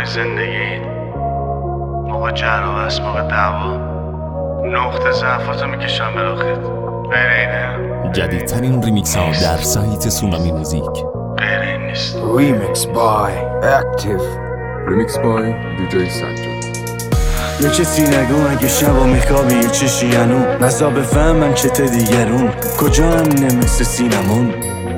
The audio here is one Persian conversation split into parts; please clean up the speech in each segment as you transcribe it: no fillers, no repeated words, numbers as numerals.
های زندگی، موقع جر و بحث، موقع دعوا، نقطه ضعفاتو میکشم براخت. غیر اینه؟ جدیدترین ریمیکس ها در سایت سونامی موزیک. غیر این نیست. ریمیکس بای اکتیو، ریمیکس بای دیجی سجاد. یه کسی نگو اگه شبا میخوابی یه چشی انو نزا بفهمم چت دیگرون کجا امنه مثل سینمون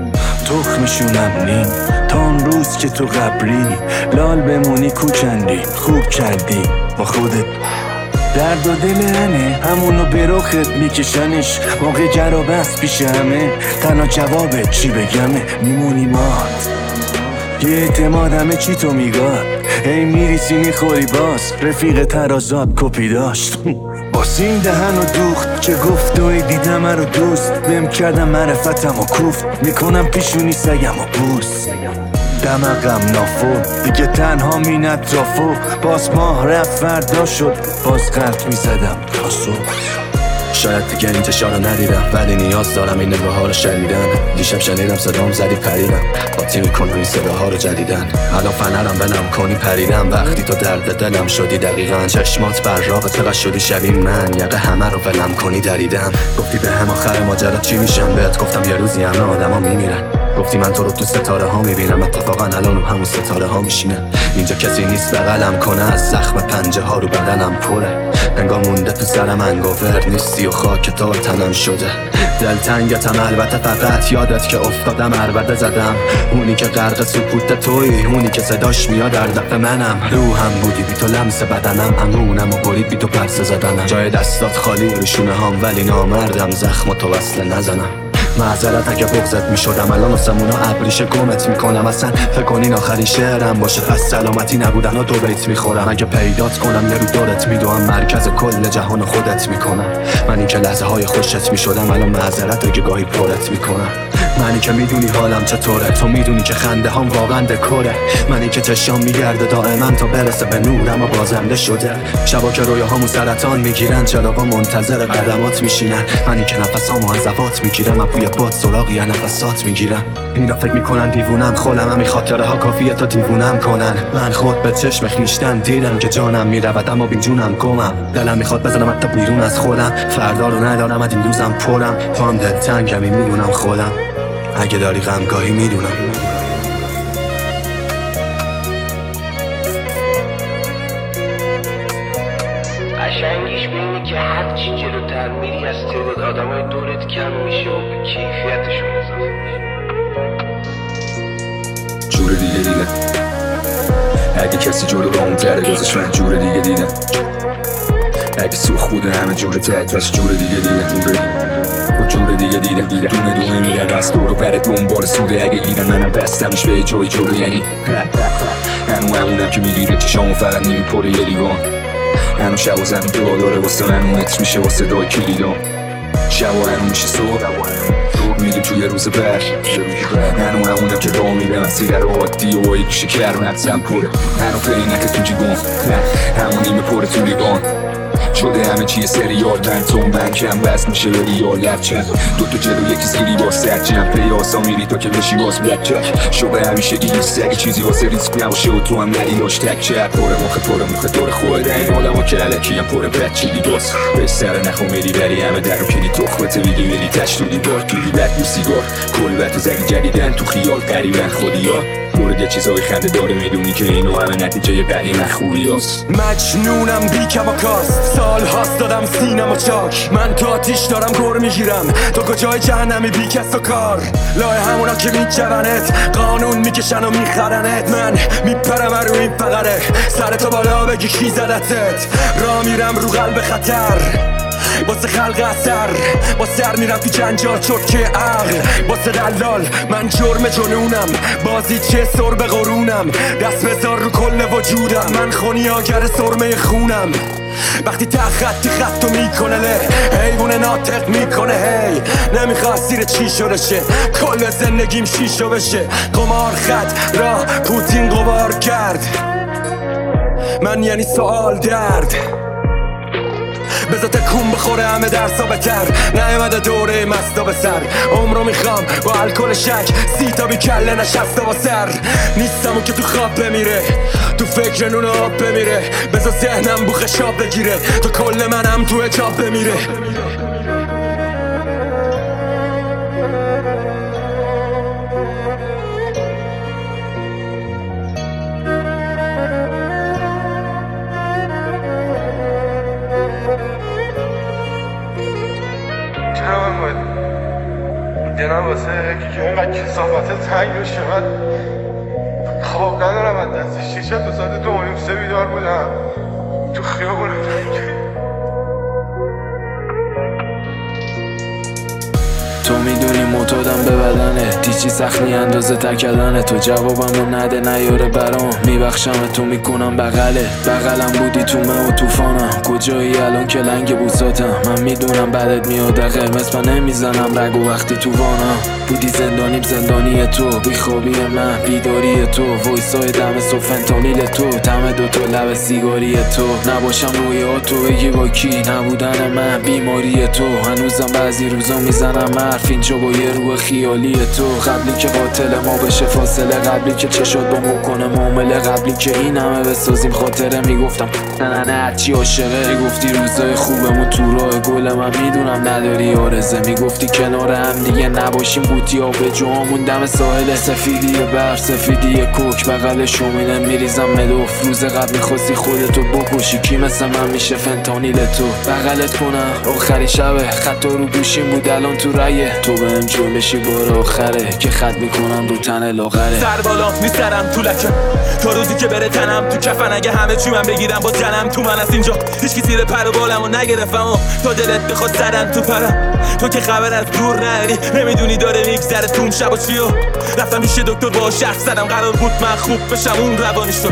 تخ میشونم نیم تا اون روز که تو قبری لال بمونی کوچندی خوب کردی با خودت درد و دل هنه همونو برخت میکشنش موقع گر و بس پیش همه تنها جوابت چی بگمه میمونی مات یه اعتماد همه چی تو میگاد ای میریسی میخوری باز رفیق ترازات کپی داشت باز این دهن و دوخت که گفت و دیدم رو دوست بهم کردم معرفتم و کوفت میکنم پیشونی سگم و بوس دمقم نافو دیگه تنها می نطرافو باز ماه رفت فردا شد باز قلب میزدم تا صبح شاید دیگه این چشا رو ندیدم ولی نیاز دارم این نگاه ها رو شنیدن دیشب شنیدم صدام زدی پریدم قاطی میکنم این صداها رو جدیدن الان فنرم بلم کنی پریدم وقتی تو درد دلم شدی دقیقا چشمات براق چقدر شدی شبیه من یقه همه رو ولم کنی دریدم گفتی به هم آخر ماجرا چی میشم بهت گفتم یه روزی همه آدم ها میمیرن گفتی من تو رو تو ستاره ها میبینم اتفاقا الان همون ستاره ها میشینه اینجا کسی نیست بغلم کنه از زخم پنجه ها رو بدنم پره انگار مونده تو سرم انگوور نیستی و خاک تا تنم شده دلتنگتم البته فقط یادت که افتادم عربده زدم اونی که غرق سکوت توی اونی که صداش میاد در دفع منم روحم بودی بی تو لمس بدنم امونم و برید بی تو پرسه زدنم جای دستات خالی روشونه هم ولی نامردم زخم تو وصله نزنم معذرت اگه بغضت میشدم الان آسمونا ابریشه گمت میکنم اصلا فکر کنین آخرین شعرم باشه پس سلامتی نبودن و دو بیت میخورم اگه پیدات کنم یه رو دورت میدوم مرکز کل جهان خودت میکنم من این که لحظه های خوشت میشدم الان معذرت اگه گاهی پرت میکنم منی که میدونی حالم چطوره تو میدونی که خنده هم واقعا دکوره منی که چشام میگرده دائما تا برسه به نورم و بازنده شده شبا که رویاهامو سرطان میگیرن چراغا منتظر قدمات میشینن منی که نفسامو از زفات میگیرم اپوی باد سراغ یا نفسات میگیرم اینا فکر میکنن دیوونم خودم همین خاطره ها کافیه تا دیوونم کنن من خود به چشم خیشتن دیدم که جانم میرود اما بی جونم گمم دلم میخواد بزنم حتی بیرون از خودم فردا رو ندارم از این روزم پرم تو هم دلتنگمی میدونم خودم اگه داری غمگاهی میدونم قشنگیش بینی که هرچی جلوتر میری از تعداد آدمای دورت کم میشه و به کیفیتشون اضافه میشه جور دیگه دیدم اگه کسی جلو با اون تره گذاشت من جور دیگه دیدم اگه سوخ بوده همه جور تحتش جور دیگه دیدم و جور دیگه دیدم دونه میرن از دور و بره دنبال سوده اگه گیرن منم بستمش به جای جلو یعنی همونم که میگیره چشامو فقط نمیپره یه لیوان هنو شب و زمین دعا داره واسه من متر میشه واسه دای کلیدان شب و هنو میشه صبح میریم توی روز بر هنو همونم که راه میرم سیگر عادی و یک شکر و نفسم پره هنو پینک تو جیبان همون نیمه پره تو لیوان شده همه چیه سریال من کم بس میشه به ریال لفچن دوتا جلو یکی زیری با سرچن پیاسا میری تا که بشی باز بلک چک شبه همیشه ایست اگه چیزی واسه ریسک نباشه و تو هم ندیداش تک چک پره مخ دور خود این آدم ها که علکی هم پره بچیدی باز به سر نخو میری بری همه در رو کلی تخمت میگی میری تشتونی دار کلی بد و سیگار کل و زنی جدیدن تو خیال قریبن خودی ها مورد یه چیزای خنده داره میدونی که اینو همه نتیجه قدیم خوبی هست مجنونم بی کماکاست سال هاست دادم سینم و چاک من تو آتیش دارم گر میگیرم تو کجای جهنمی بی کس و کار لای همونا که میجونت قانون میکشن و میخرنت من میپرم رو این فقره سرتو بالا بگی کی زدتت را میرم رو قلب خطر واسه خلق اثر با سر میرم تو جنجال چرکه عقل واسه دلال من جرم جنونم بازی چه سر به قرونم دست بذار رو کل وجودم من خونیاگر سرمه خونم وقتی خطی خطو میکنه له حیوون ناطق میکنه هی نمیخواست زیر چی شده شه کل زندگیم شیشو بشه قمار خط را پوتین قمار کرد من یعنی سوال درد بذار تکون بخوره همه درسا بتر نیومده دوره مستا به سر عمرو میخوام با الکل شک 30 تا بی کله نشسته با سر نیستم اون که تو خواب بمیره تو فکر نون آب بمیره، بذار ذهنم بو خشاب بگیره تا کل منم تو حجاب بمیره. دیدم واسه یکی که اینقدر کثافت تنگ بشه. من خواب ندارم، از دست شیشه تا ساعت 2:30 بیدار بودم تو خیابون. تو میدونی معتادم به بدنه، دیچی سخنی اندازه تکدنه. تو جوابمو نده نیاره برام، میبخشم تو میکنم بغلم بودی تو من و توفانم. کجایی الان که لنگ بوساتم؟ من میدونم بعدت میاد قرمز من نمیزنم رگو وقتی تو وانم. بودی زندانیم زندانی تو، بیخوابی من بیداری تو، وایسای دم فنتانیل تو، دم دوتا لب سیگاری تو. نباشم روی تو بگی با کی، نبودن من بیماری تو. هنوزم بعضی روزا میزنم اینجا با یه روح خیالی تو. قبلی که قاتل ما بشه فاصله، قبلی که چشات با مو کنه معامله، قبلی که این همه بسازیم خاطره. میگفتم نه هرچی عاشقه، میگفتی روزای خوبمون تو راه گل من میدونم نداری آرزه. میگفتی کنار هم دیگه نباشیم بوتی آب جوامون دم ساحل. سفیدی برف سفیدی کوک بغل شومینه میریزم ملوف. روز قبل میخواستی خودتو بکشی، کی مثل من میشه فنتانیل تو بغلت کنم آخری شبه. خطا رو گوشیم بود الان تو رایه، تو بهم جلشی بار آخره که خط میکنم رو تن لاغره. سر بالا میسرم تو لکم تا روزی که بره تنم تو کفن. اگه همه چی من بگیرم با جنم تو من از اینجا هیچکی زیر پر و بالمو نگرفتم و تا دلت بخواد زدن تو پرم. تو که خبر از دور نداری، نمیدونی داره میگذره تون شب و چیو. رفتم پیش دکتر با شرف زدم، قرار بود من خوب بشم اون روانی شد.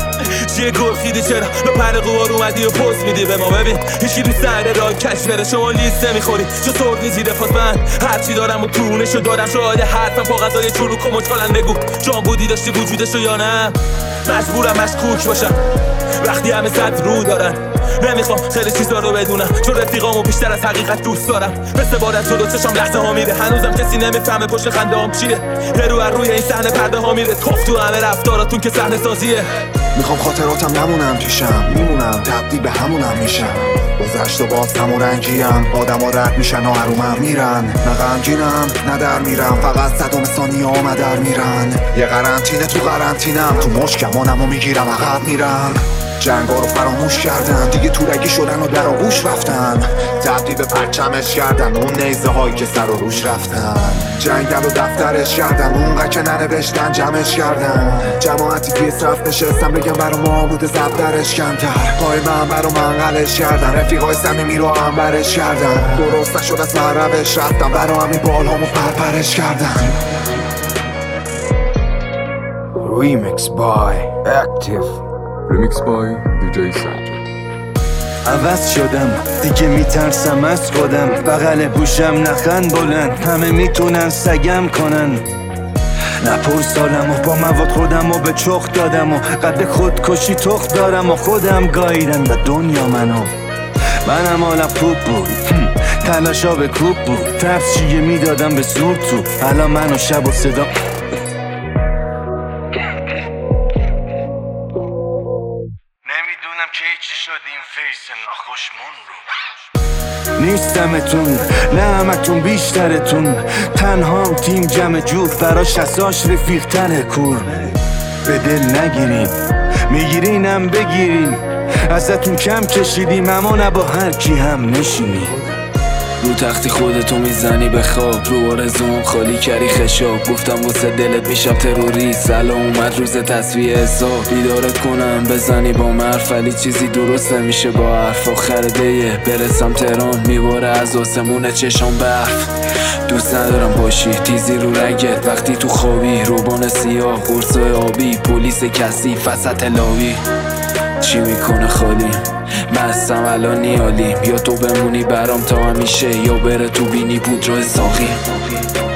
چیه گرخیدی چرا لو پر قوار اومدی و پوز میدی به ما؟ ببین هیچی دوست نداره راه کش بره، شما لیست نمیخوری چو سردی زیر پاس. من هرچی دارم و تونشو دارم، شاید حرفم با غذای چروک و مچالن. بگو جان بودی داشتی وجودشو یا نه؟ مجبورم مشکوک باشم وقتی همه صد رو دارن. نمیخوام خیلی چیزا رو بدونم چون رفیقامو بیشتر از حقیقت دوست دارم. مثل بار از جلو چشم لحظه ها میره، هنوزم کسی نمیفهمه پشت خنده هام چیه. رو روی این صحنه پرده ها میره، توف تو همه رفتاراتون که صحنه سازیه. میخوام خاطراتم نمونم پیشم، میمونم تبدیل به همونم میشم. گذشت و باز همون رنگیم، آدم ها رد میشن و حرومم میرن. نه غمگینم نه در میرم، فقط صدام ثانیه ها در میرن. یه قرنطینه تو قرنطینم، تو مشکمانم و میگیرم عقب میرم. جنگا رو فراموش کردن دیگه، تو رگی شدن و در آغوش رفتن. تبدیل به پرچمش کردن اون نیزه هایی که سر و روش رفتن. جنگل و دفترش کردن اونقدر که ننوشتن جمعش کردن. جماعتی توی صف نشستن بگم برا ما بوده زبدرش کمتر. پای من برا منقلش کردن، رفیقای صمیمی رو انبرش کردن. درست نشد از روش رفتم، برا همین بالهامو پرپرش کردن. Remix by Active. ریمیکس بای دیجی سنج. عوض شدم دیگه میترسم از خودم، بغل بوشم نخن بلند، همه میتونن سگم کنن. نپر سالم و با مواد خودم و به چخ دادم و قد خودکشی تخت دارم و خودم گاییدن به دنیا منم حالم خوب بود، تلاشا به کوب بود، تفسیه میدادم به سور تو. الان منو شب و صدا نمیدونم که چی شد این فیس ناخوشمون رو. نیستمتون نه همتون بیشترتون، تنهام تیم جمع جور براش اساش رفیق تنه کور. به دل نگیریم میگیرینم بگیریم، ازتون کم کشیدیم اما نه با هر کی هم نشینیم. رو تختی خودتو میزنی به خواب، رو آرزوم خالی کردی خشاب. گفتم واسه دلت میشم تروریست، الان اومد روز تصفیه حساب. بیدارت کنم بزنی با مرف، ولی چیزی درست نمیشه با حرف. آخر دیه برسم تهران میباره از آسمون چشام برف. دوست ندارم باشی تیزی رو رگت وقتی تو خوابی، روبان سیاه قرصای آبی، پلیس کثیف وسط لاوی. چی میکنه خالی مستم الان نیالیم، یا تو بمونی برام تا همیشه یا بره تو بینی پودر ساقی.